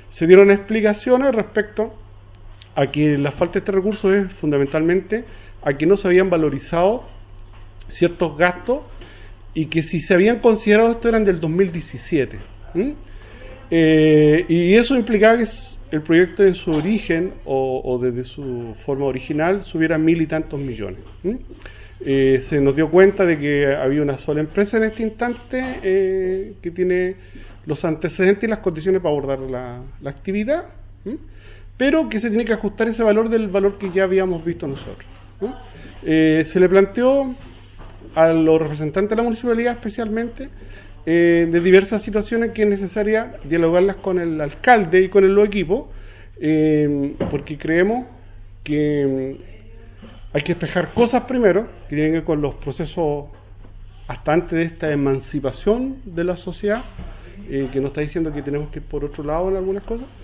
Se dieron explicaciones respecto a que la falta de este recurso es fundamentalmente a que no se habían valorizado ciertos gastos y que si se habían considerado esto eran del 2017. Y eso implicaba que el proyecto en su origen o desde su forma original subiera 1.000 y tantos millones. Se nos dio cuenta de que había una sola empresa en este instante que tiene los antecedentes y las condiciones para abordar la actividad, pero que se tiene que ajustar ese valor del valor que ya habíamos visto nosotros. Se le planteó a los representantes de la municipalidad especialmente de diversas situaciones que es necesaria dialogarlas con el alcalde y con los equipos, porque creemos que hay que despejar cosas primero que tienen que ver con los procesos hasta antes de esta emancipación de la sociedad, que nos está diciendo que tenemos que ir por otro lado en algunas cosas.